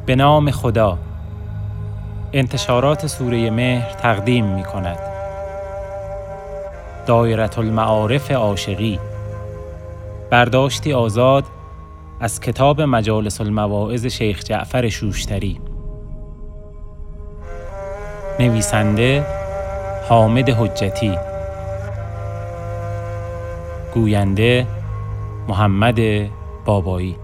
به نام خدا. انتشارات سوره مهر تقدیم می کند. دایره المعارف عاشقی، برداشتی آزاد از کتاب مجالس المواعظ شیخ جعفر شوشتری. نویسنده حامد حجتی، گوینده محمد بابایی.